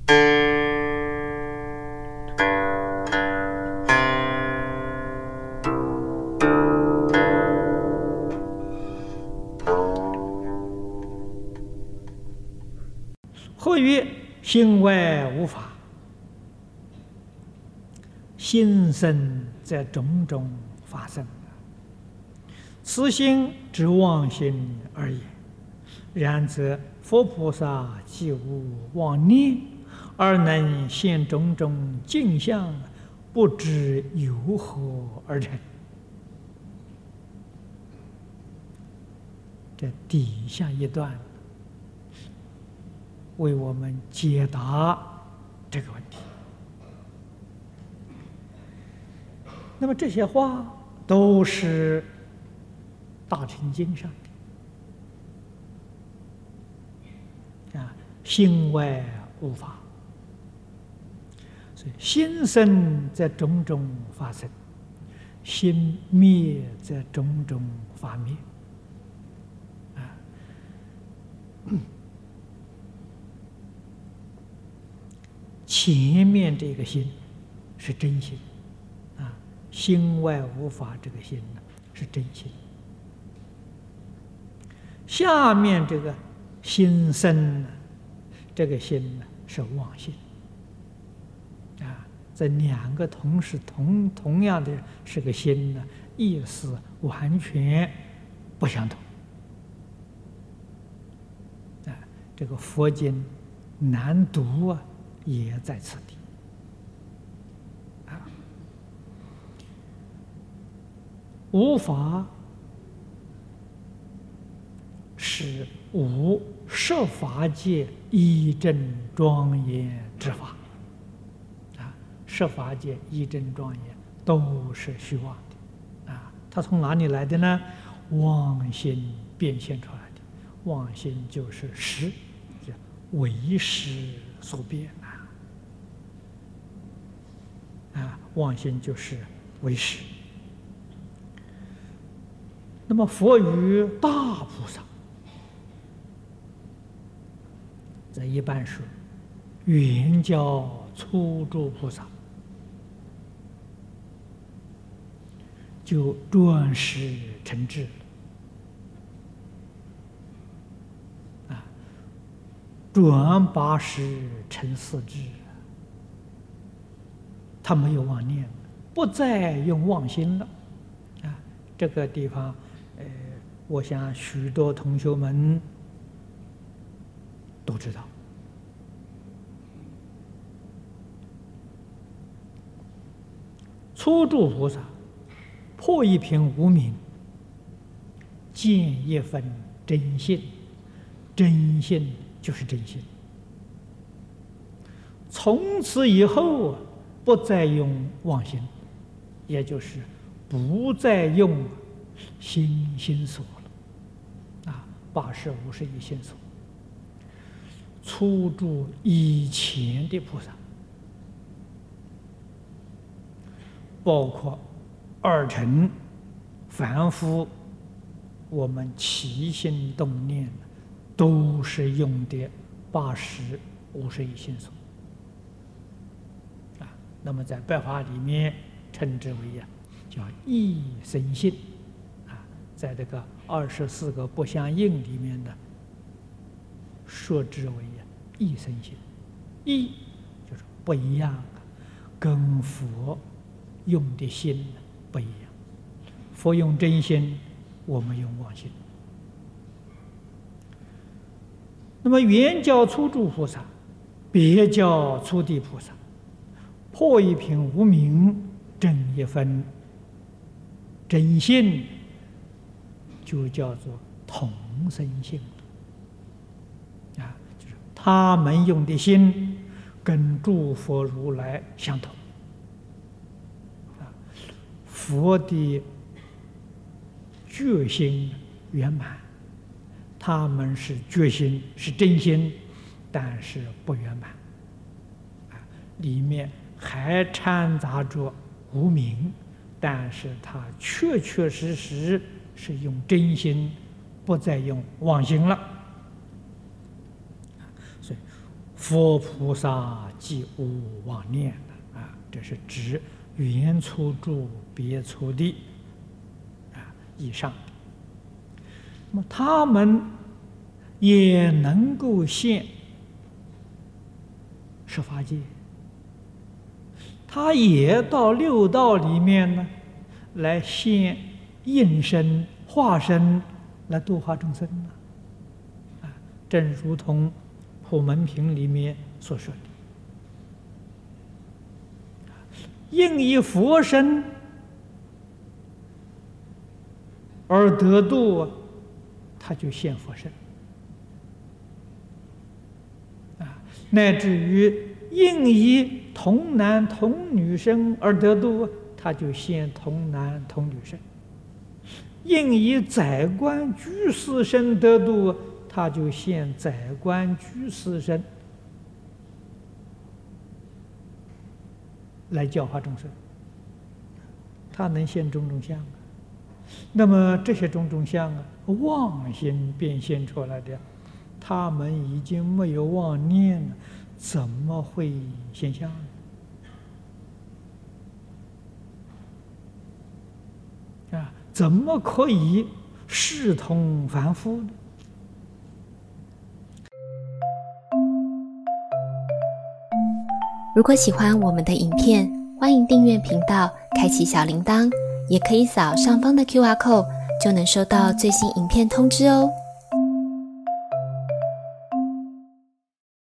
何曰心外无法？心生则种种法生，此心之妄心而已。然则佛菩萨既无妄念，而能现种种境相，不知由何而成。这底下一段为我们解答这个问题。那么这些话都是大乘经上的啊，心外无法，所以心生则种种法生，心灭则种种法灭啊。前面这个心是真心啊，心外无法这个心呢是真心。下面这个心生呢，这个心呢是妄心啊。这两个同时同样的是个心呢，意思完全不相同啊。这个佛经难读啊，也在此地啊。无法是无设法界一真庄严之法啊，设法界一真庄严都是虚妄的啊。它从哪里来的呢？妄心变现出来的。妄心就是识，叫为识所变啊，妄心就是为识。那么佛与大菩萨，这一般说圆教初住菩萨，就转识成智啊，转八识成四智。他没有妄念，不再用妄心了啊。这个地方，我想许多同学们都知道。初住菩萨破一品无明，见一分真性，真性就是真心。从此以后不再用妄心，也就是不再用心所了啊，8识51心所。初住以前的菩萨，包括二乘凡夫，我们起心动念都是用的8识51心所啊。那么在白话里面称之为叫意生信啊，在这个24个不相应里面呢，说之为意生信。意就是不一样，跟佛用的心不一样。佛用真心，我们用妄心。那么圆教初住菩萨，别教初地菩萨，破一品无明，证一分真性，就叫做同生性啊，就是他们用的心跟诸佛如来相同啊。佛的觉心圆满，他们是觉心是真心，但是不圆满啊，里面还掺杂着无明，但是他确确实实是用真心，不再用妄心了。所以佛菩萨即无妄念啊，这是指原初住别初地啊以上。那么他们也能够现十法界，他也到六道里面呢，来现应身化身来度化众生啊，正如同普门品里面所说的，应以佛身而得度，他就现佛身啊，乃至于应以童男童女身而得度，他就现童男童女身；应以宰官居士身得度，他就现宰官居士身来教化众生。他能现种种相啊，那么这些种种相啊，妄心变现出来的，他们已经没有妄念了，怎么会现象呢？啊，怎么可以视同凡夫呢？ 如果喜欢我们的影片，欢迎订阅频道，开启小铃铛，也可以扫上方的 QR code，就能收到最新影片通知哦。